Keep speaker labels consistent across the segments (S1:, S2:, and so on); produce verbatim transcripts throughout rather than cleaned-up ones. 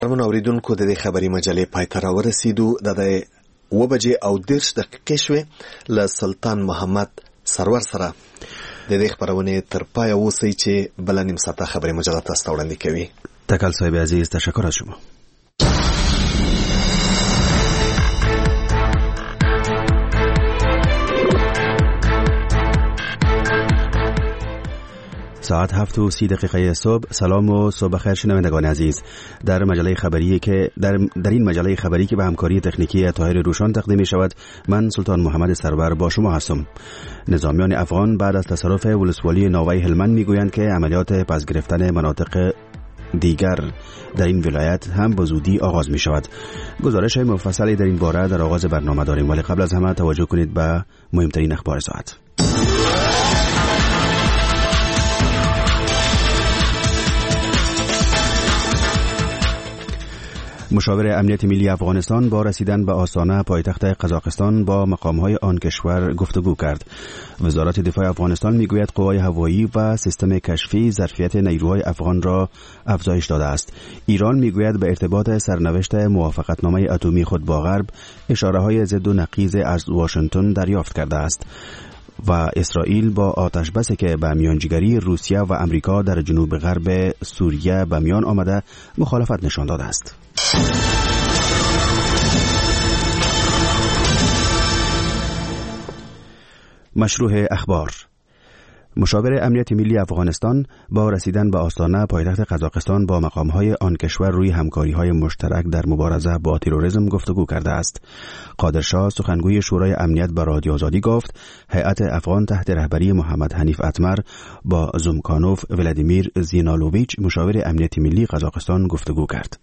S1: من اوریدونکو د دې خبري مجلې پای ته راورسېدو. د و بجې او دېرش دقیقې شوې. له سلطان محمد سرور سره د دې خبرونې تر پایه اوسئ چې بله نیم ساعته خبري مجله تاسو ته وړاندې کوي.
S2: تکل صاحب عزیز، تشکر از شما. ساعت هفت و سی دقیقه صبح. سلام و صبح خیر شنوندگان عزیز. در مجله خبری که در, در این مجله خبری که به همکاری تکنیکی طاهر روشان تقدیم می شود، من سلطان محمد سرور با شما هستم. نظامیان افغان بعد از تصرف ولسوالی ناوه هلمند می گویند که عملیات پس گرفتن مناطق دیگر در این ولایت هم به زودی آغاز می شود. گزارش مفصلی در این باره در آغاز برنامه داریم، ولی قبل از همه توجه کنید به مهمترین اخبار ساعت. مشاور امنیت ملی افغانستان با رسیدن به آستانه پایتخت قزاقستان با مقام‌های آن کشور گفتگو کرد. وزارت دفاع افغانستان میگوید قوای هوایی و سیستم کشفی ظرفیت نیروهای افغان را افزایش داده است. ایران میگوید به ارتباط سرنوشت موافقتنامه اتمی خود با غرب اشاره‌های ضد و نقیض از واشنگتن دریافت کرده است. و اسرائیل با آتش بسی که به میانجیگری روسیه و امریکا در جنوب غرب سوریه به میان آمده مخالفت نشان داده است. مشروع اخبار. مشاور امنیت ملی افغانستان با رسیدن به آستانه پایتخت قزاقستان با مقام‌های آن کشور روی همکاری‌های مشترک در مبارزه با تروریسم گفتگو کرده است. قادرشاه سخنگوی شورای امنیت به رادیو آزادی گفت هیئت افغان تحت رهبری محمد حنیف اتمر با زومکانوف ولادیمیر زینالوویچ مشاور امنیت ملی قزاقستان گفتگو کرد.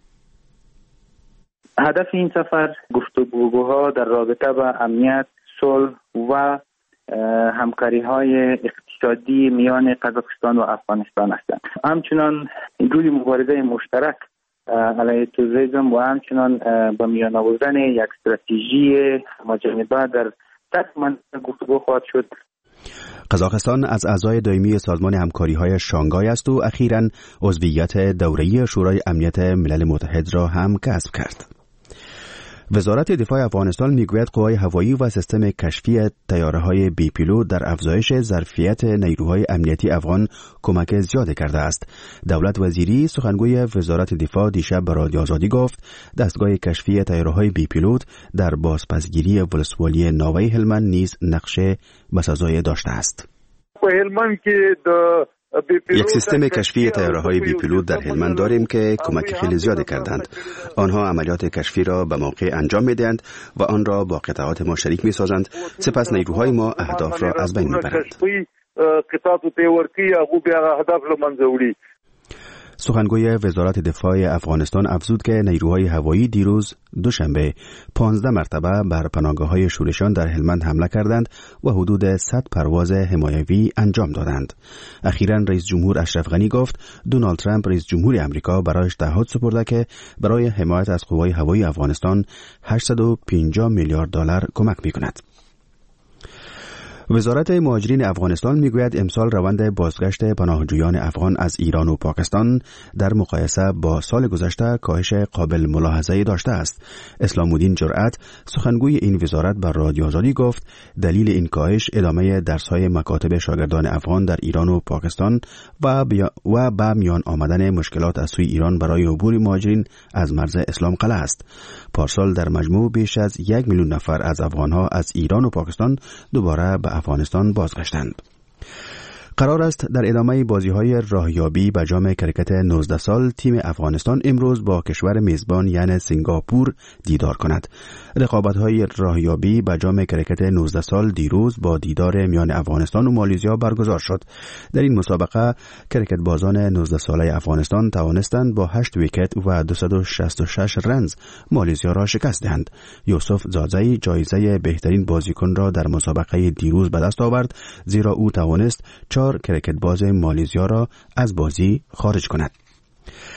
S3: هدف این سفر گفتگوها در رابطه با امنیت، صلح و همکاری های اقتصادی میان قزاقستان و افغانستان هستند. همچنان روی مبارزه مشترک علیه تروریسم و همچنان با میان آوردن یک استراتژی مجانبه در سطح منطقه گفتگو خواهد شد.
S2: قزاقستان از اعضای دائمی سازمان همکاری‌های شانگهای است و اخیراً عضویت دوره‌ای شورای امنیت ملل متحد را هم کسب کرد. وزارت دفاع افغانستان میگوید قوای هوایی و سیستم کشفی طیاره‌های بی پیلوت در افزایش ظرفیت نیروهای امنیتی افغان کمک زیادی کرده است. دولت وزیری سخنگوی وزارت دفاع دیشب به رادیو آزادی گفت دستگاه کشفی طیاره‌های بی پیلوت در بازپسگیری ولسوالی ناوه هلمند نیز نقش بسزایی داشته است.
S4: هلمند که
S2: یک سیستم کشفی طیاره‌های بی پیلوت در هلمند داریم که کمک خیلی زیادی کردند. آنها عملیات کشفی را به موقع انجام می‌دهند و آن را با قطعات ما شریک می‌سازند. سپس نیروهای ما اهداف را از بین می‌برند. سخنگوی وزارت دفاع افغانستان افزود که نیروهای هوایی دیروز دوشنبه پانزده مرتبه بر پناهگاه‌های شورشیان در هلمند حمله کردند و حدود صد پرواز حمایوی انجام دادند. اخیراً رئیس جمهور اشرف غنی گفت دونالد ترامپ رئیس جمهور آمریکا برایش تعهد سپرده که برای حمایت از قوای هوایی افغانستان هشتصد و پنجاه میلیارد دلار کمک می‌کند. وزارت مهاجرین افغانستان میگوید امسال روند بازگشت پناهجویان افغان از ایران و پاکستان در مقایسه با سال گذشته کاهش قابل ملاحظه‌ای داشته است. اسلام الدین جرأت سخنگوی این وزارت بر رادیو آزادی گفت دلیل این کاهش ادامه درس‌های مکاتب شاگردان افغان در ایران و پاکستان و و با میان آمدن مشکلات از سوی ایران برای عبور مهاجرین از مرز اسلام قلعه است. پارسال در مجموع بیش از یک میلیون نفر از افغان‌ها از ایران و پاکستان دوباره به افغانستان بازگشتند. قرار است در ادامه بازی‌های راهیابی به جام کرکت نوزده سال تیم افغانستان امروز با کشور میزبان یعنی سنگاپور دیدار کند. رقابت‌های راهیابی به جام کرکت نوزده سال دیروز با دیدار میان افغانستان و مالزیا برگزار شد. در این مسابقه کرکت بازان نوزده ساله افغانستان توانستند با هشت ویکت و دویست و شصت و شش رنز مالزیا را شکست دهند. یوسف زازی جایزه بهترین بازیکن را در مسابقه دیروز به دست آورد زیرا او توانست چهار کرکت باز مالزیا را از بازی خارج کند.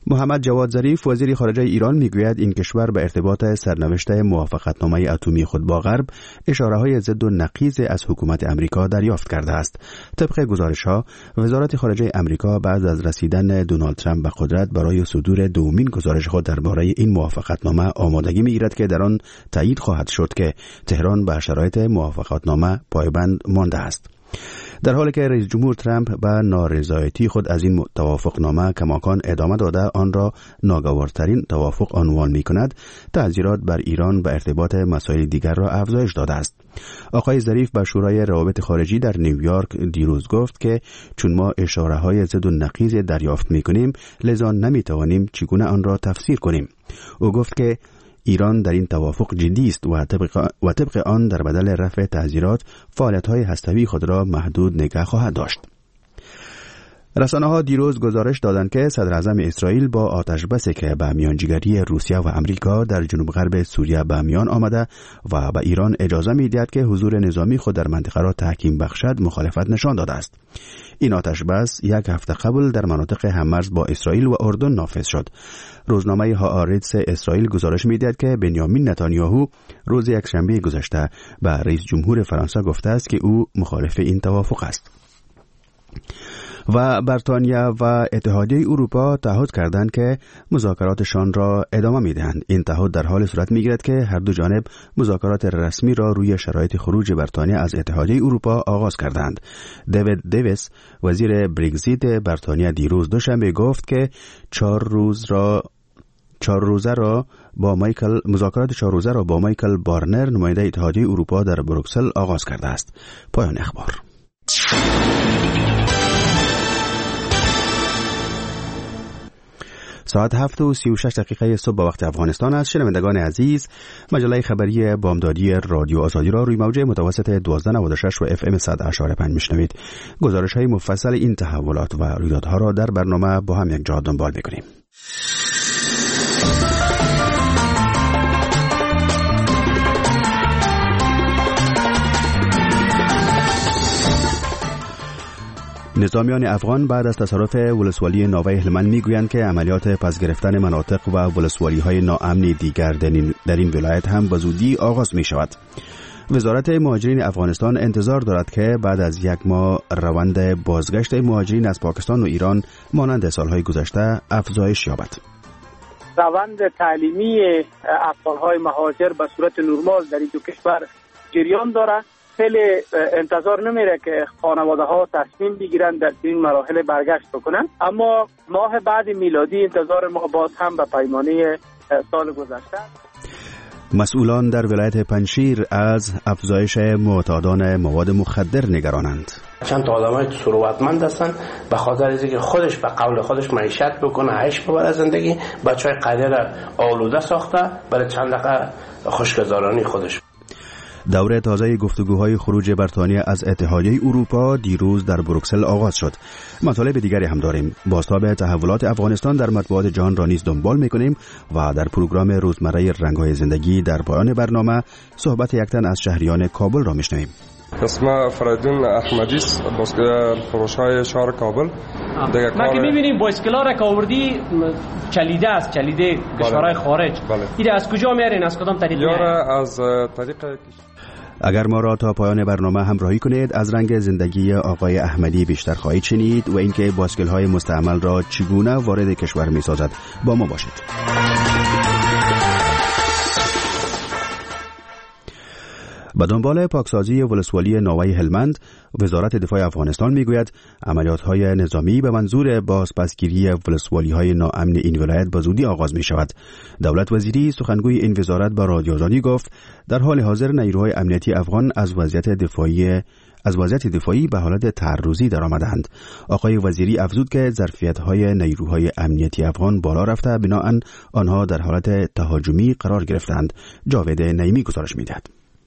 S2: محمد جواد ظریف وزیر خارجه ایران میگوید این کشور به ارتباط سرنوشت موافقتنامه اتمی خود با غرب اشاره‌های ضد و نقیض از حکومت امریکا دریافت کرده است. طبق گزارش‌ها وزارت خارجه امریکا بعد از رسیدن دونالد ترامپ به قدرت برای صدور دومین گزارش خود درباره این موافقتنامه آمادگی می‌گیرد که در آن تایید خواهد شد که تهران به شرایط موافقتنامه پایبند مانده است. در حالی که رئیس جمهور ترامپ به نارضایتی خود از این توافقنامه کماکان ادامه داده آن را ناگوارترین توافق عنوان می کند، تعزیرات بر ایران به ارتباط مسائل دیگر را افزایش داده است. آقای ظریف به شورای روابط خارجی در نیویورک دیروز گفت که چون ما اشاره های ضد و نقیض دریافت می کنیم لذا نمی توانیم چگونه آن را تفسیر کنیم. او گفت که ایران در این توافق جدی است و طبق, و طبق آن در بدل رفع تعزیرات فعالیت‌های هسته‌ای خود را محدود نگه خواهد داشت. رسانه‌ها دیروز گزارش دادند که صدر اعظم اسرائیل با آتش بسی که به میانجیگری روسیه و امریکا در جنوب غرب سوریه به میان آمده و به ایران اجازه می‌دهد که حضور نظامی خود در منطقه را تحکیم بخشد مخالفت نشان داده است. این آتش بس یک هفته قبل در مناطق هممرز با اسرائیل و اردن نافذ شد. روزنامه هآرتس اسرائیل گزارش می‌دهد که بنیامین نتانیاهو روز یکشنبه گذشته به رئیس جمهور فرانسه گفته است که او مخالف این توافق است. و بریتانیا و اتحادیه اروپا تعهد کردند که مذاکراتشان را ادامه می‌دهند. این تعهد در حال صورت می‌گیرد که هر دو جانب مذاکرات رسمی را روی شرایط خروج بریتانیا از اتحادیه اروپا آغاز کردند. دیوید دیویس وزیر برگزیت بریتانیا دیروز دوشنبه گفت که چهار روز را چهار روزه را با مایکل مذاکرات چهار روزه را با مایکل بارنر نماینده اتحادیه اروپا در بروکسل آغاز کرده است. پایان اخبار. ساعت هفت و سی و شش دقیقه صبح به وقت افغانستان است. شنوندگان عزیز، مجله خبری بامدادی رادیو آزادی را روی موج متوسط دوازده نود و شش و اف ام صد و اشاره پنج میشنوید. گزارش های مفصل این تحولات و رویدادها را در برنامه با هم یک جا دنبال میکنیم. نظامیان افغان بعد از تصرف ولسوالی ناوه هلمند میگویند که عملیات پس گرفتن مناطق و ولسوالی‌های ناامن دیگر در این ولایت هم به زودی آغاز می شود. وزارت مهاجرین افغانستان انتظار دارد که بعد از یک ماه روند بازگشت مهاجرین از پاکستان و ایران مانند سالهای گذشته افزایش یابد.
S4: روند تعلیمی اطفال‌های مهاجر به صورت نرمال در این دو کشور جریان دارد. خیلی انتظار نمیره که خانواده ها تصمیم بگیرن در این مراحل برگشت بکنن، اما ماه بعد میلادی انتظار ما باز هم به پیمانه سال گذشته.
S2: مسئولان در ولایت پنجشیر از افزایش معتادان مواد مخدر نگرانند.
S5: چند تا آدمای ثروتمند هستن به خاطر اینکه خودش به قول خودش معیشت بکنه، عیش ببره، زندگی بچهای قریه را آلوده ساخته برای چند دقیقه خوشگذرانی خودش.
S2: دوره تازه گفتگوهای خروج بریتانیا از اتحادیه اروپا دیروز در بروکسل آغاز شد. مطالب دیگری هم داریم. بازتاب تحولات افغانستان در مطبوعات جهان را نیز دنبال می‌کنیم و در پروگرام روزمره رنگ‌های زندگی در پایان برنامه صحبت یک تن از شهریان کابل را می‌شنویم.
S6: اسم فریدون احمدی است، بایسکل فروش‌های شهر کابل. دیگه
S7: ما که می‌بینیم بایسکل‌ها را که آوردی چلیده است، چلیده کشورهای خارج. این از کجا میارین؟ از کدام طریق میارین؟
S6: از طریق
S2: اگر ما را تا پایان برنامه همراهی کنید از رنگ زندگی آقای احمدی بیشتر خواهید شنید و اینکه بایسکل‌های مستعمل را چگونه وارد کشور می‌سازد. با ما باشید. به دنبال پاکسازی ولسوالی ناوه هلمند، وزارت دفاع افغانستان میگوید عملیات‌های نظامی به منظور بازپسگیری ولسوالی‌های ناامن این ولایت به زودی آغاز می شود. دولت وزیری سخنگوی این وزارت به رادیو آزادی گفت در حال حاضر نیروهای امنیتی افغان از وضعیت دفاعی از وضعیت دفاعی به حالت تعرضی درآمدند. آقای وزیری افزود که ظرفیت‌های نیروهای امنیتی افغان بالا رفته، بنابراین آنها در حالت تهاجمی قرار گرفتند. جاوید نعیمی گزارش می‌دهد.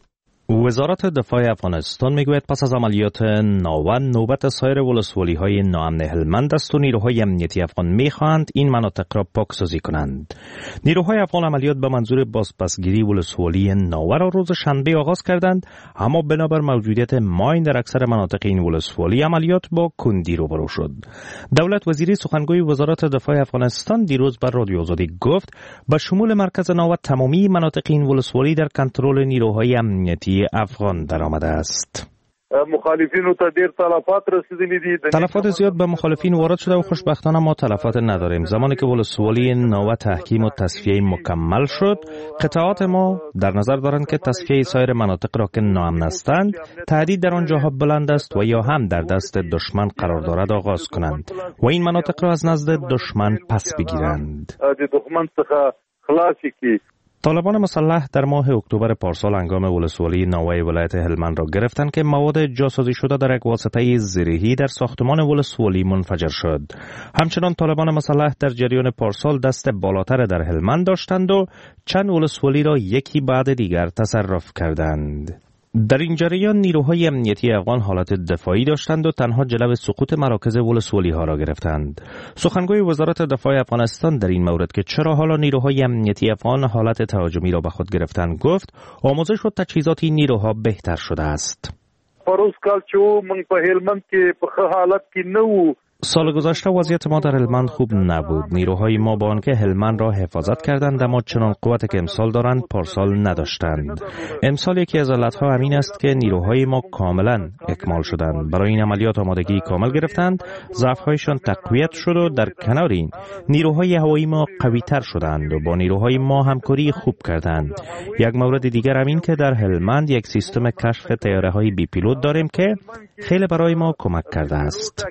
S8: وزارت دفاع افغانستان میگوید پس از عملیات ناون نوبت سایر ولسوالی‌های ناامن هلمند است و نیروهای امنیتی افغان می‌خواهند این مناطق را پاکسازی کنند. نیروهای افغان عملیات به منظور بازپسگیری ولسوالی ناون را روز شنبه آغاز کردند، اما بنابر موجودیت ماین در اکثر مناطق این ولسوالی عملیات با کندی روبرو شد. دولت وزیری سخنگوی وزارت دفاع افغانستان دیروز بر رادیو آزادی گفت به شمول مرکز ناون تمامی مناطق این ولسوالی در کنترل نیروهای امنیتی افغان درآمده است.
S9: مخالفین تا دیر تلفات رسیدلی دي.
S8: تلفات زیاد به مخالفین وارد شده و خوشبختانه ما تلفات نداریم. زمانی که ولسوالی ناون تحکیم و تصفیه مکمل شد، قطعات ما در نظر دارند که تصفیه سایر مناطق را که ناامن هستند، تهدید در آنجاها بلند است و یا هم در دست دشمن قرار دارد آغاز کنند و این مناطق را از نزد دشمن پس بگیرند.
S9: دشمن څخه خلاصی کی.
S8: طالبان مسلح در ماه اکتبر پارسال هنگام ولسوالی ناوه ولایت هلمند را گرفتند که مواد جاسازی شده در یک واسطه زرهی در ساختمان ولسوالی منفجر شد. همچنان طالبان مسلح در جریان پارسال دست بالاتر در هلمند داشتند و چند ولسوالی را یکی بعد دیگر تصرف کردند. در این جریان نیروهای امنیتی افغان حالت دفاعی داشتند و تنها جلو سقوط مراکز ولسوالی ها را گرفتند. سخنگوی وزارت دفاع افغانستان در این مورد که چرا حالا نیروهای امنیتی افغان حالت تهاجمی را به خود گرفتند گفت آموزش و تجهیزات این نیروها بهتر شده است.
S9: پروس کال چې من په هلمند کې په حالت کې نه وو.
S8: سال گذشته وضعیت ما در هلمند خوب نبود. نیروهای ما با آنکه هلمند را حفاظت کردند اما چنان قوتی که امسال دارند پارسال نداشتند. امسال یکی از علتها همین است که نیروهای ما کاملا اکمال شدند. برای این عملیات آمادگی کامل گرفتند، ضعف‌هایشان تقویت شد و در کنار این نیروهای هوایی ما قوی‌تر شدند و با نیروهای ما همکاری خوب کردند. یک مورد دیگر همین که در هلمند یک سیستم کشف طیاره‌های بی پیلوت داریم که خیلی برای ما کمک کرده است.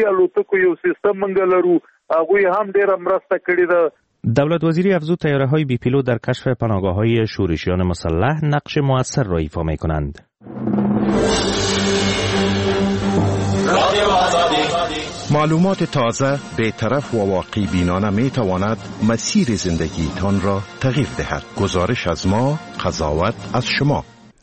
S8: دولت وزیری افزود طیاره‌های بی پیلوت در کشف پناهگاه‌های شورشیان مسلح نقش مؤثر را ایفا می‌کنند.
S10: معلومات تازه، بی‌طرف و واقع بینانه می‌تواند مسیر زندگیتان را تغییر دهد. گزارش از ما، قضاوت از شما.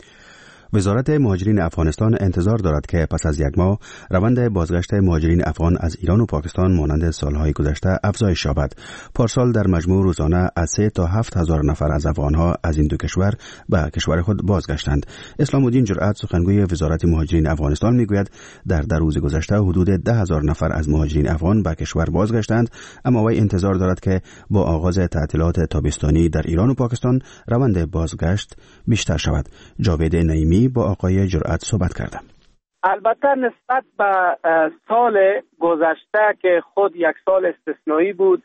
S2: وزارت مهاجرین افغانستان انتظار دارد که پس از یک ماه روند بازگشت مهاجرین افغان از ایران و پاکستان مانند سالهای گذشته افزایش یابد. پارسال در مجموع روزانه از سه تا هفت هزار نفر از افغانها از این دو کشور به کشور خود بازگشتند. اسلام الدین جرأت سخنگوی وزارت مهاجرین افغانستان میگوید در در روز گذشته حدود ده هزار نفر از مهاجرین افغان به کشور بازگشتند، اما وی انتظار دارد که با آغاز تعطیلات تابستانی در ایران و پاکستان روند بازگشت بیشتر شود. جاوید نعیمی با آقای جرأت صحبت کردم.
S4: البته نسبت به سال گذشته که خود یک سال استثنایی بود،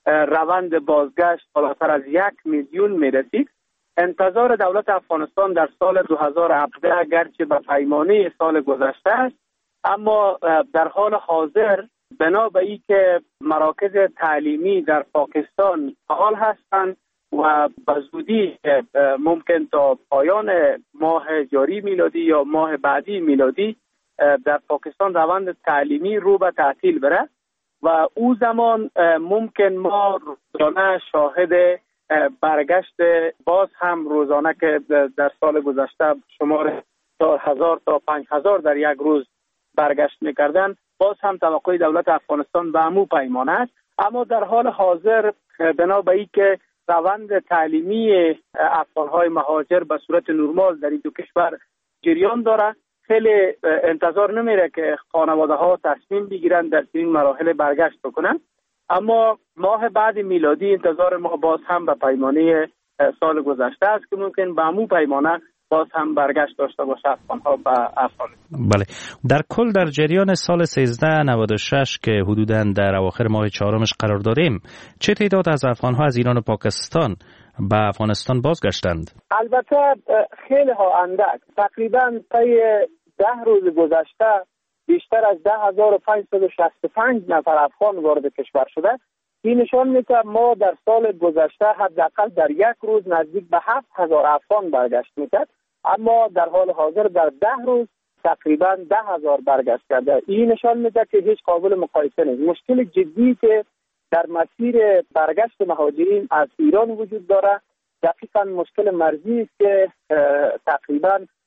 S4: روند بازگشت بالاتر از یک میلیون می رسید. انتظار دولت افغانستان در سال دو هزار و هفده گرچه به پیمانه سال گذشته است، اما در حال حاضر بنا به این که مراکز تعلیمی در پاکستان فعال هستند و به زودی ممکن تا پایان ماه جاری میلادی یا ماه بعدی میلادی در پاکستان روند تعلیمی رو به تعطیل بره و او زمان ممکن ما روزانه شاهد برگشت باز هم روزانه که در سال گذشته شمار چهار هزار تا پنج هزار در یک روز برگشت میکردن، باز هم توقع دولت افغانستان به همو پیمانه است. اما در حال حاضر بنا به اینکه روند تعلیمی افغان‌های مهاجر به صورت نرمال در این دو کشور جریان داره، خیلی انتظار نمیره که خانواده‌ها تصمیم بگیرن در این مراحل برگشت بکنن. اما ماه بعد میلادی انتظار ما باز هم به پیمانه سال گذشته است که ممکن به همون پیمانه باز هم برگشت داشته باشه افغان‌ها به افغانستان.
S8: بله، در کل در جریان سال سیزده نود و شش که حدوداً در اواخر ماه چهارمش قرار داریم، چه تعداد از افغان‌ها از ایران و پاکستان به افغانستان بازگشتند؟
S4: البته خیلی ها اندک، تقریباً طی ده روز گذشته بیشتر از ده هزار و پانصد و شصت و پنج نفر افغان وارد کشور شده. این نشان میده ما در سال گذشته حداقل در یک روز نزدیک به هفت هزار افغان برگشت میکرد، اما در حال حاضر در ده روز تقریبا ده هزار برگشت کرده. این نشان میده که هیچ قابل مقایسه نیست. مشکل جدی که در مسیر برگشت مهاجرین از ایران وجود داره دقیقاً مشکل مرزی است که تقریبا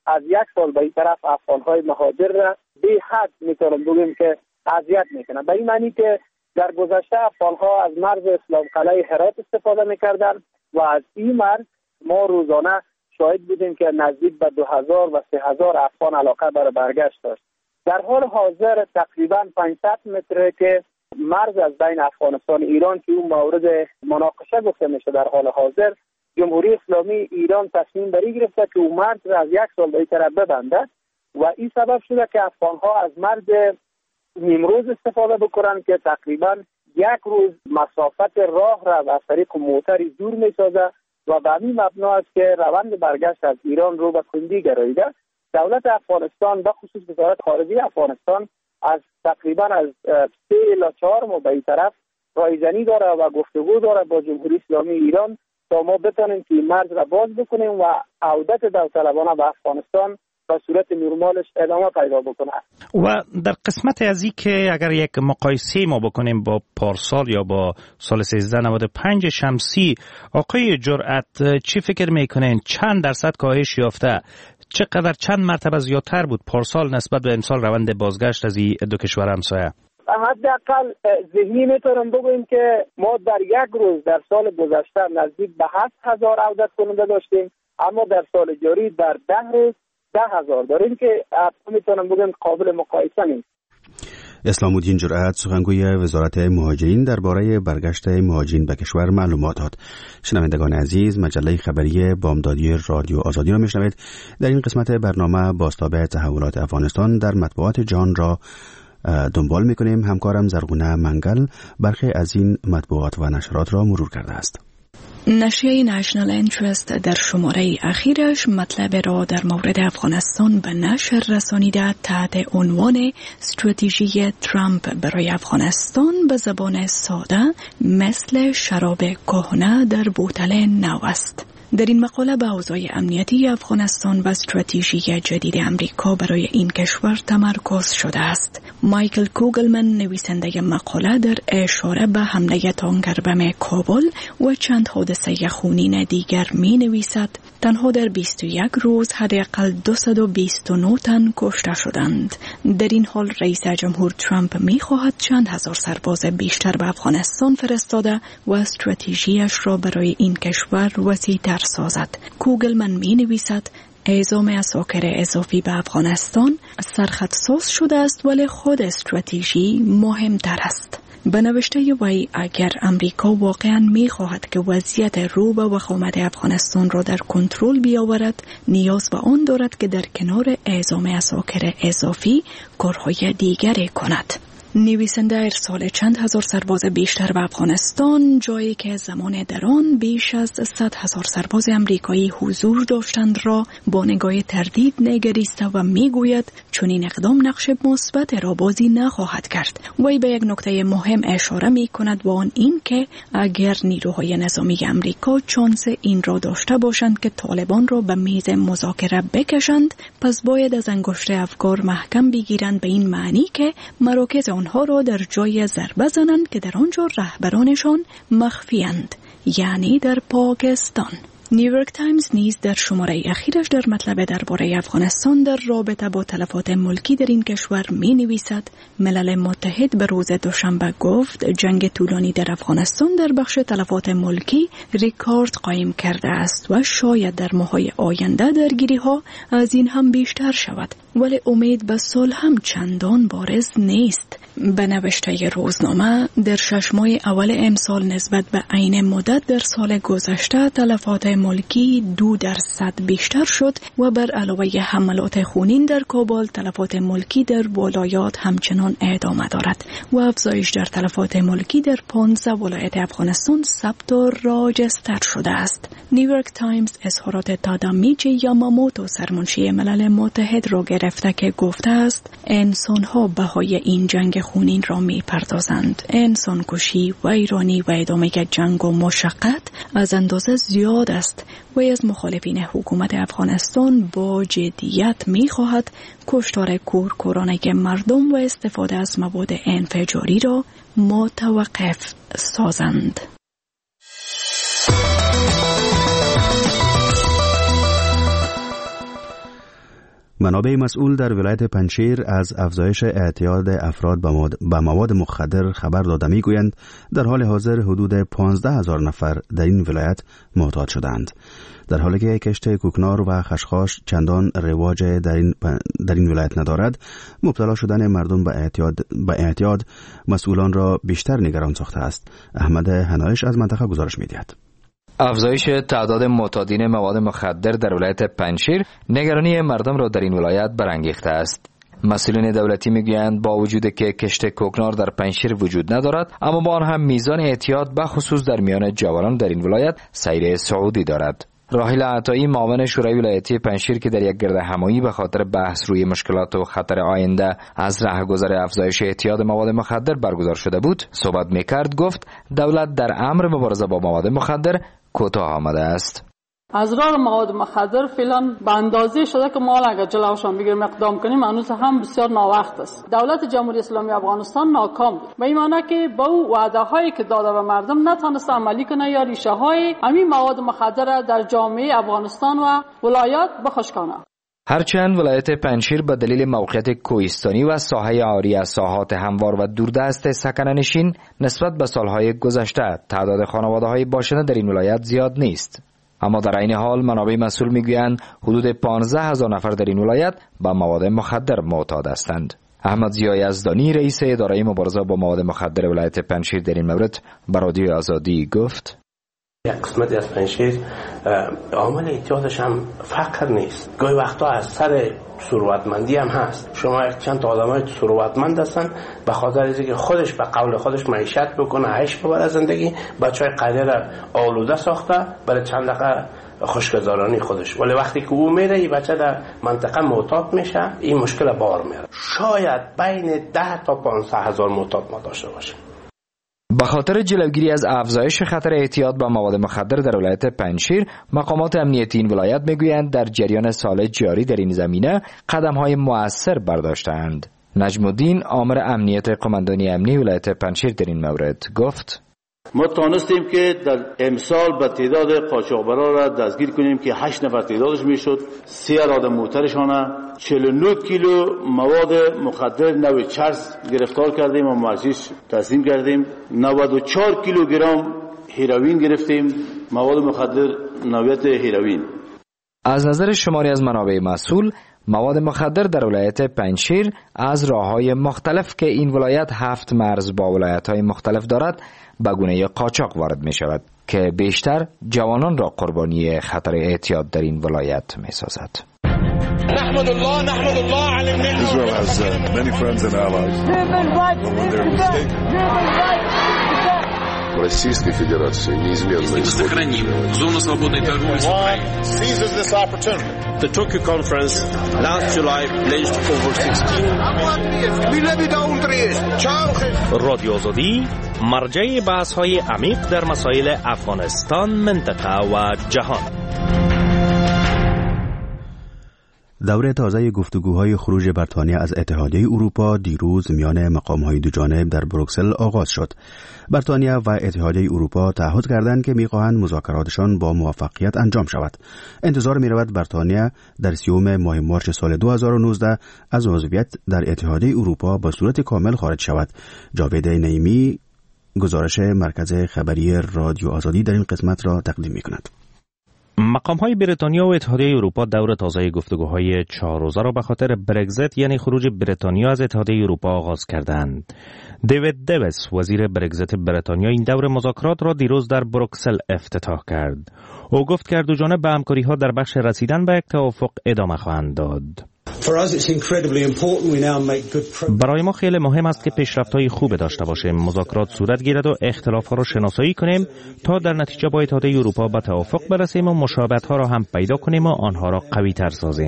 S4: از یک سال به این طرف افغان‌های مهاجر را به حد میتونم بگیم که اذیت میکنن. به این معنی که در گذشته افغان‌ها از مرز اسلام قلعه هرات استفاده میکردن و از این مرز ما روزانه شاهد بودیم که نزدیک به دو هزار و سه هزار افغان علاقه برای برگشت داشت. در حال حاضر تقریبا پانصد متر که مرز از بین افغانستان و ایران که اون مورد مناقشه گفته میشه، در حال حاضر جمهوری اسلامی ایران تصمیم بری گرفته که اون مرز را از یک سال به این طرف ببنده و این سبب شده که افغان‌ها از مرز نیمروز استفاده بکنن که تقریبا یک روز مسافت راه را از طریق موتری دور میسازه و به همین مبنا است که روند برگشت از ایران رو به کندی گراییده. دولت افغانستان به خصوص وزارت خارجه افغانستان از تقریبا از سه الی چهار ماه به این طرف رایزنی داره و گفتگو داره با جمهوری اسلامی ایران تا ما بتونیم که این مرز را باز بکنیم و عودت داوطلبانه به افغانستان به صورت نرمالش ادامه پیدا بکنه. و
S8: در قسمت از این که اگر یک مقایسه ما بکنیم با پارسال یا با سال سیزده نود و پنج شمسی، آقای جرأت چی فکر میکنین؟ چند درصد کاهش یافته؟ چقدر چند مرتبه زیادتر بود پارسال نسبت به امسال روند بازگشت از این دو کشور همسایه؟
S4: حداقل ذهنی میتونم بگویم که ما در یک روز در سال گذشته نزدیک به هفت هزار عودت کننده داشتیم، اما در سال جاری در ده روز ده هزار داریم که میتونم بگم قابل مقایسه نیست.
S2: اسلام الدین جرأت سخنگوی وزارت مهاجرین درباره برگشت مهاجرین به کشور معلومات داد. شنوندگان عزیز، مجله خبری بامدادی رادیو آزادی را میشنوید. در این قسمت برنامه بازتاب تحولات افغانستان در مطبوعات جهان را دنبال میکنیم. همکارم زرغونه منگل برخی از این مطبوعات و نشرات را مرور کرده است.
S11: نشریه نشنال اینترست در شماره اخیرش مطلب را در مورد افغانستان به نشر رسانیده تحت عنوان استراتژی ترامپ برای افغانستان به زبان ساده مثل شراب کهنه در بوتل نو است. در این مقاله به اوضاع امنیتی افغانستان و استراتژی جدید امریکا برای این کشور تمرکز شده است. مایکل کوگلمن نویسنده مقاله در اشاره به حمله تانکر بم کابل و چند حادثه خونین دیگر می نویسد تنها در بیست و یک روز حداقل دویست و بیست و نه تن کشته شدند. در این حال رئیس جمهور ترامپ می خواهد چند هزار سرباز بیشتر به افغانستان فرستاده و استراتژیش را برای این کشور وسیع‌تر سازد. کوگلمن می نویسد اعزام اساکر اضافی به افغانستان سرخط ساز شده است، ولی خود استراتژی مهمتر است. به نوشته وی اگر امریکا واقعا می خواهد که وضعیت رو به وخامت افغانستان را در کنترل بیاورد، نیاز به آن دارد که در کنار اعزام اساکر اضافی کارهای دیگری کند. نویسنده ارسال چند هزار سرباز بیشتر به افغانستان، جایی که زمان در آن بیش از صد هزار سرباز امریکایی حضور داشتند، را با نگاه تردید نگریسته و میگوید چون این اقدام نقش مثبت را بازی نخواهد کرد. وی به یک نکته مهم اشاره می کند و آن این که اگر نیروهای نظامی امریکا چانس این را داشته باشند که طالبان را به میز مذاکره بکشند، پس باید از انگشت افکار محکم بگیرند، به این معنی که مراکز آنها را در جای ضربه زنند که در آنجا رهبرانشان مخفی‌اند، یعنی در پاکستان. نیویورک تایمز نیز در شماره اخیرش در مطلب درباره افغانستان در رابطه با تلفات ملکی در این کشور می نویسد ملل متحد به روز دوشنبه گفت جنگ طولانی در افغانستان در بخش تلفات ملکی ریکورد قایم کرده است و شاید در ماه‌های آینده درگیری ها از این هم بیشتر شود، ولی امید به صلح هم چندان بارز نیست. به نوشته روزنامه در شش ماه اول امسال نسبت به عین مدت در سال گذشته تلفات ملکی دو درصد بیشتر شد و بر علاوه حملات خونین در کابل، تلفات ملکی در ولایات همچنان ادامه دارد و افزایش در تلفات ملکی در پانزده ولایت افغانستان ثبت و راجستر شده است. نیویورک تایمز اظهارات تادامیچی یاماموتو سرمنشی ملل متحد را گرفته که گفته است انسان‌ها بهای این جنگ خونین را می پردازند. انسان کشی و ایرانی و ادامه جنگ و مشقت از اندازه زیاد است و از مخالفین حکومت افغانستان با جدیت می خواهد کشتار کورکورانه مردم و استفاده از مواد انفجاری را متوقف سازند.
S2: منابع مسئول در ولایت پنجشیر از افزایش اعتیاد افراد به مواد مخدر خبر داده میگویند در حال حاضر حدود پانزده هزار نفر در این ولایت معتاد شدند. در حالی که کشت کوکنار و خشخاش چندان رواج در این, در این ولایت ندارد، مبتلا شدن مردم به اعتیاد, به اعتیاد مسئولان را بیشتر نگران ساخته است. احمد هنایش از منطقه گزارش می‌دهد.
S12: افزایش تعداد معتادین مواد مخدر در ولایت پنجشیر نگرانی مردم را در این ولایت برانگیخته است. مسئولین دولتی میگویند با وجود که کشت کوکنار در پنجشیر وجود ندارد، اما با آن هم میزان اعتیاد به خصوص در میان جوانان در این ولایت سیر صعودی دارد. راحیل عطایی معاون شورای ولایتی پنجشیر که در یک گردهمایی به خاطر بحث روی مشکلات و خطر آینده از راهگذر افزایش اعتیاد مواد مخدر برگزار شده بود صحبت میکرد، گفت دولت در امر مبارزه با مواد مخدر کوتاه آمده است.
S13: از راه مواد مخدر فعلا به اندازه شده که ما اگر جلوشان بگیریم اقدام کنیم هنوز هم بسیار ناوقت است. دولت جمهوری اسلامی افغانستان ناکام بود. به این معنی که با او وعده هایی که داده به مردم نتونست عملی کنه یا ریشه های همین مواد مخدر در جامعه افغانستان و ولایات بخشکانه.
S12: هرچند ولایت پنجشیر به دلیل موقعیت کوهستانی و ساحه عاری از ساحات هموار و دوردست سکنه‌نشین نسبت به سالهای گذشته تعداد خانواده‌های باشنده در این ولایت زیاد نیست. اما در این حال منابع مسئول میگویند حدود پانزده هزار نفر در این ولایت به مواد مخدر معتاد هستند. احمد ضیا یزدانی رئیس اداره مبارزه با مواد مخدر ولایت پنجشیر در این مورد به رادیو آزادی گفت:
S5: یک قسمتی از پنجشیر عامل اعتیادش هم فقر نیست، گاهی وقتا از سر ثروتمندی هم هست. شما یک چند تا آدمای ثروتمند هستن به خاطر اینکه خودش به قول خودش معیشت بکنه، عیش ببره زندگی، بچهای قریه را آلوده ساخته برای چند دقیقه خوشگذرانی خودش، ولی وقتی که او میره این بچه در منطقه معتاد میشه، این مشکل بار میاره. شاید بین ده تا پانزده هزار معتاد ما داشته باشه.
S12: به خاطر جلوگیری از افزایش خطر اعتیاد به مواد مخدر در ولایت پنجشیر، مقامات امنیتی این ولایت میگویند در جریان سال جاری در این زمینه قدم‌های مؤثر برداشتند. نجم الدین آمر امنیت قماندانی امنی ولایت پنجشیر در این مورد گفت:
S14: ما توانستیم که در امسال به تعداد قاچاقبرا را دستگیر کنیم که هشت نفر تعدادش میشد، سی اراده موترشانه، چهل و نه کیلو مواد مخدر نوع چرس گرفتار کردیم و مجلس تسلیم کردیم، نود و چهار کیلوگرم هیروئین گرفتیم، مواد مخدر نوعیت هیروئین.
S12: از نظر شماری از منابع مسئول، مواد مخدر در ولایت پنجشیر از راه‌های مختلف که این ولایت هفت مرز با ولایت‌های مختلف دارد به گونه قاچاق وارد می شود که بیشتر جوانان را قربانی خطر اعتیاد در این ولایت می سازد.
S15: نحمد الله نحمد الله علی النعمة. Israel has uh, many friends and allies.
S16: Российской Федерации неизменно
S17: сохраним зону свободной торговли с Украиной.
S15: Seizes this opportunity.
S17: The Tokyo conference last July pledged over sixteen
S8: رادیو آزادی مرجع بحث‌های عمیق در مسائل افغانستان، منطقه و جهان.
S2: دوره تازه گفتگوهای خروج بریتانیا از اتحادیه اروپا دیروز میان مقام‌های دو جانب در بروکسل آغاز شد. بریتانیا و اتحادیه اروپا تعهد کردند که می‌خواهند مذاکراتشان با موفقیت انجام شود. انتظار می‌رود بریتانیا در سیوم ماه مارس سال دو هزار و نوزده از عضویت در اتحادیه اروپا به صورت کامل خارج شود. جاوید نعیمی گزارش مرکز خبری رادیو آزادی در این قسمت را تقدیم می‌کند.
S8: مقام‌های بریتانیا و اتحادیه اروپا دور تازه گفتگوهای چهار روزه را به خاطر برگزیت یعنی خروج بریتانیا از اتحادیه اروپا آغاز کردند. دیوید دیویس وزیر برگزیت بریتانیا این دور مذاکرات را دیروز در بروکسل افتتاح کرد. او گفت که دو جانب به همکاری‌ها در بخش رسیدن به یک توافق ادامه خواهند داد. برای ما خیلی مهم است که پیشرفت‌های خوب داشته باشیم، مذاکرات صورت گیرد و اختلاف‌ها را شناسایی کنیم تا در نتیجه با اتحادیه اروپا به توافق برسیم و مشابهت‌ها را هم پیدا کنیم و آنها را قوی‌تر سازیم.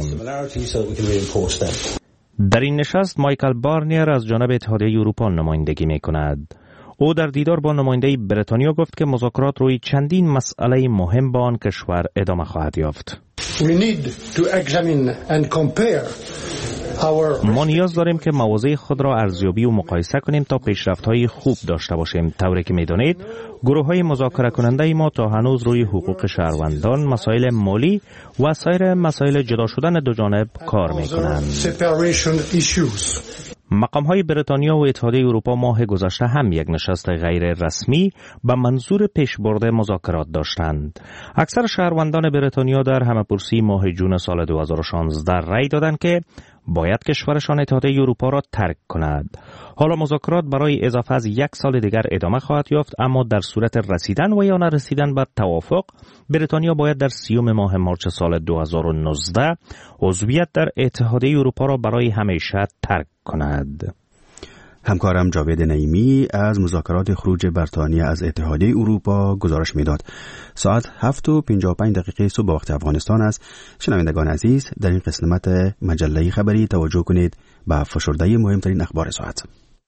S8: در این نشست مایکل بارنیر از جانب اتحادیه اروپا نمایندگی می‌کند. او در دیدار با نماینده بریتانیا گفت که مذاکرات روی چندین مسئله مهم با آن کشور ادامه خواهد یافت.
S18: We need to examine and compare
S8: ما نیاز داریم که مواضع خود را ارزیابی و مقایسه کنیم تا پیشرفت‌های خوب داشته باشیم. طوری که می‌دانید گروه‌های مذاکره کننده ما تا هنوز روی حقوق شهروندان، مسائل مالی و سایر مسائل جدا شدن دو جانب کار می‌کنند. مقام‌های بریتانیا و اتحادیه اروپا ماه گذشته هم یک نشست غیر رسمی به منظور پیشبرد مذاکرات داشتند. اکثر شهروندان بریتانیا در همه‌پرسی ماه جون سال دو هزار و شانزده رأی دادند که باید کشورشان اتحادیه اروپا را ترک کند. حالا مذاکرات برای اضافه از یک سال دیگر ادامه خواهد یافت، اما در صورت رسیدن و یا نرسیدن به توافق بریتانیا باید در سیوم ماه مارس سال دو هزار و نوزده عضویت در اتحادیه اروپا را برای همیشه ترک کند.
S2: همکارم جاوید نعیمی از مذاکرات خروج بریتانیا از اتحادیه اروپا گزارش میداد. ساعت هفت و پنجاه و پنج دقیقه صبح وقت افغانستان است. شنوندگان عزیز، در این قسمت مجله خبری توجه کنید به فشرده مهمترین اخبار ساعت.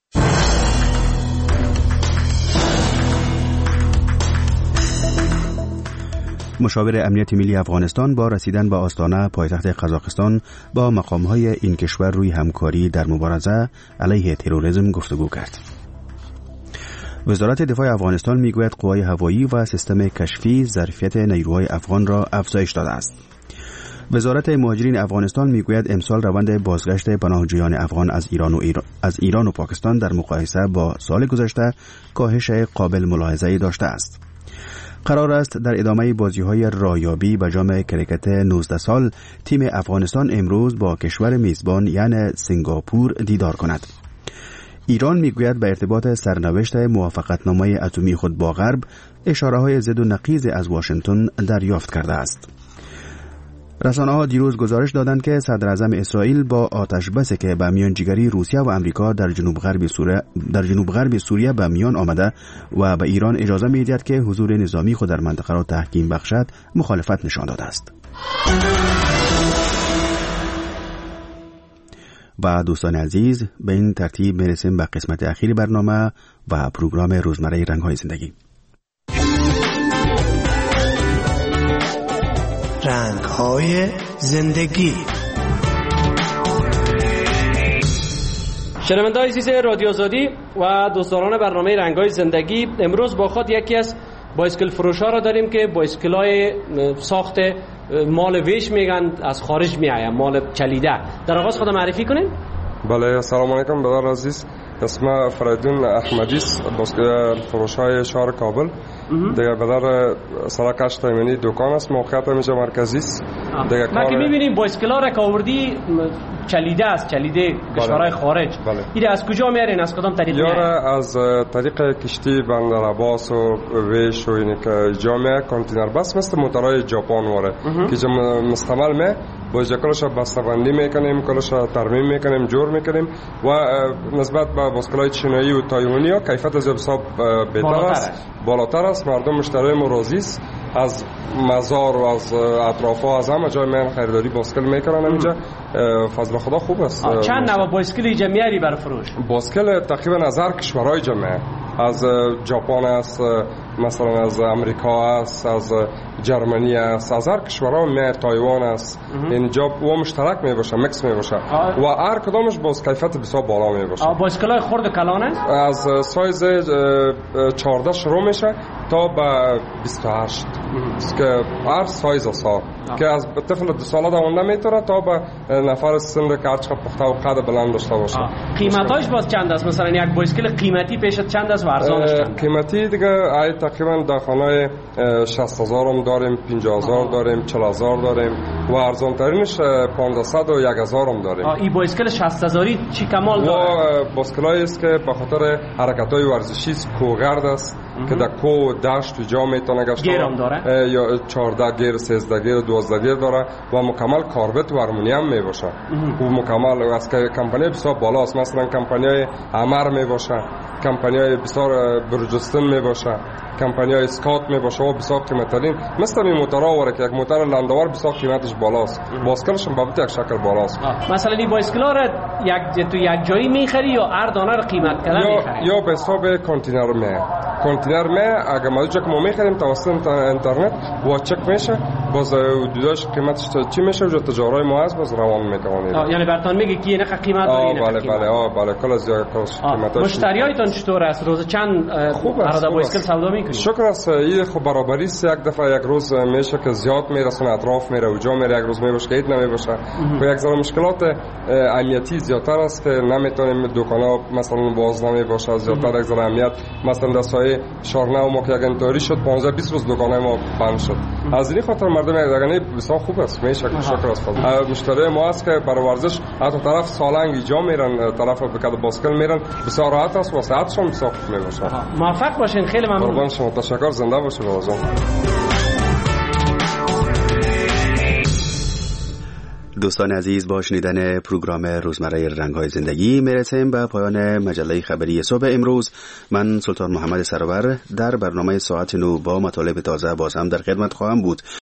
S2: مشاور امنیت ملی افغانستان با رسیدن به آستانه پایتخت قزاقستان با مقام‌های این کشور روی همکاری در مبارزه علیه تروریسم گفتگو کرد. وزارت دفاع افغانستان میگوید قوای هوایی و سیستم کشفی ظرفیت نیروهای افغان را افزایش داده است. وزارت مهاجرین افغانستان میگوید امسال روند بازگشت پناهجویان افغان از ایران و ایران از ایران و پاکستان در مقایسه با سال گذشته کاهش قابل ملاحظه‌ای داشته است. قرار است در ادامه بازی‌های رایابی به جام کرکت نوزده سال تیم افغانستان امروز با کشور میزبان یعنی سنگاپور دیدار کند. ایران میگوید به ارتباط سرنوشت موافقتنامه اتمی خود با غرب اشاره‌های ضد و نقیض از واشنگتن دریافت کرده است. رسانه‌ها دیروز گزارش دادند که صدر اعظم اسرائیل با آتش بسی که به میانجیگری روسیه و آمریکا در جنوب غرب سوریه در جنوب غرب سوریه به میان آمده و به ایران اجازه می‌دهد که حضور نظامی خود در منطقه را تحکیم بخشد مخالفت نشان داده است. و دوستان عزیز، به این ترتیب میرسیم به قسمت اخیر برنامه و پروگرام روزمره رنگ‌های زندگی.
S18: رنگ‌های زندگی.
S7: شنونده‌های عزیز رادیو آزادی و دوستداران برنامه رنگ‌های زندگی، امروز با خود یکی از بایسکل فروش‌ها را داریم که بایسکل‌های ساخت مال ویش میگن از خارج میآید، مال چلیده. در آغاز خود معرفی کنین.
S6: بله، سلام علیکم برادر عزیز. اسم فریدون احمدی است، بایسکل فروش‌های شهر کابل. دیگه بدر سرک هشت ایمنی دکان است، موقعیت اینجا مرکزی است. دیگه
S7: ما که می‌بینیم بایسکل‌ها را که آوردی چلیده است، چلیده کشورهای خارج.
S6: بله.
S7: ایده از کجا میارین؟ از کدام طریق میارین؟
S6: یا از طریق کشتی بندر عباس و ویش و اینی که جامعه کانتینر بس مثل موتورهای ژاپن واره که مستعمل می بایسکلش بسته‌بندی میکنیم، کلش ترمیم میکنیم، جور میکنیم و نسبت به بایسکل‌های چینایی و تایوانی ها کیفیت از حساب بهتر است، بالاتر است. مردم مشتری راضی است. از مزار و از اطرافا از همه جای من خریداری بایسکل میکنن اینجا. فضل خدا خوب است.
S7: چند نوع بایسکل اینجا میاری برای فروش؟
S6: بایسکل تقریبا از هر کشورهای جمعه، از ژاپن است، مثلا از امریکا است، از جرمنی است، از هر کشورها می تایوان است. اینجا و مشترک می باشه، میکس می باشه و هر کدامش باز کیفیت بسیار بالا می باشه.
S7: بایسکل‌های خرد و کلان است؟
S6: از سایز چهارده شروع میشه تا به بیست و هشت که هر سایز است که از طفل دو ساله دوانده میتونه تا به نفر سن که هرچقدر پخته و قد بلند داشته باشه.
S7: قیمتاش باز چند است؟ مثلا یک بایسکل قیمتی پیشت چند است و ارزانش چند؟
S6: قیمتی دیگه ای تقریبا در خانه شصت هزار هم داریم، پنجاه هزار داریم، چهل هزار داریم و ارزان ترینش پانصد و یک هزار هم داریم.
S7: این بایسکل شصت هزاری چی کمال
S6: داره؟ و بایسکلایی است که به خاطر حرکت‌های ورزشی کوگرد است که در کو دشت و جا میتونه گشت.
S7: گیر هم داره؟
S6: یا چهارده گیر، سیزده گیر، دوازده گیر داره و مکمل کاربت و هارمونیوم می باشه. و مکمل از که کمپانی بسیار بالاست، مثلا کمپانیای امر می باشه، کمپانیای بسیار برجستن می باشه، کمپانیای اسکات می باشه و بسیار قیمت‌ترین مثل این موتورها وره که یک موتور لنداور بسیار قیمتش بالاست، بایسکلش هم بابت یک شکل بالاست.
S7: مثلا این بایسکل‌ها را یک تو یک جایی می‌خری یا هر دانه رو قیمت کردن می‌خری؟
S6: یا به حساب کانتینر می کانتینر می اگه ما جو که ما می‌خریم توسط اینترنت و چک میشه باز حدودش قیمتش چی میشه و تجارای ما هست باز روان میکنه.
S7: یعنی براتون میگه که این قیمت
S6: آه بله بله آه بله کلا زیاد قیمتش.
S7: مشتریایتون چطور است؟ روز چند اراده بایسکل سودا میکنید؟
S6: شکر است. این خب برابری است. یک دفعه یک روز میشه که زیاد میرسونه اطراف میره و جا میره، یک روز میباشه که هیچ نمیباشه و یک ذره مشکلات امنیتی زیادتر است که نمیتونیم دکانا مثلا باز نمیباشه، زیادتر یک ذره امنیت مثلا در سایه شارنه ما که یک انتاری شد پانزده بیست روز دکانای ما بند شد. از این خاطر مردم یک دگنه بسیار خوب است. میشه که شکر است. مشتری ما است که برای ورزش حتی طرف سالنگ جا میرن، طرف بکد باسکل میرن، بسیار راحت است و ساعتشون بسیار خوب میباشه.
S7: موفق باشین. خیلی ممنون.
S6: قربان شما. تشکر. زنده باشید بازم.
S2: دوستان عزیز، با شنیدن پروگرام روزمره رنگ‌های زندگی میرسیم به پایان مجله خبری صبح امروز. من سلطان محمد سرور در برنامه ساعت نو با مطالب تازه باز هم در خدمت خواهم بود.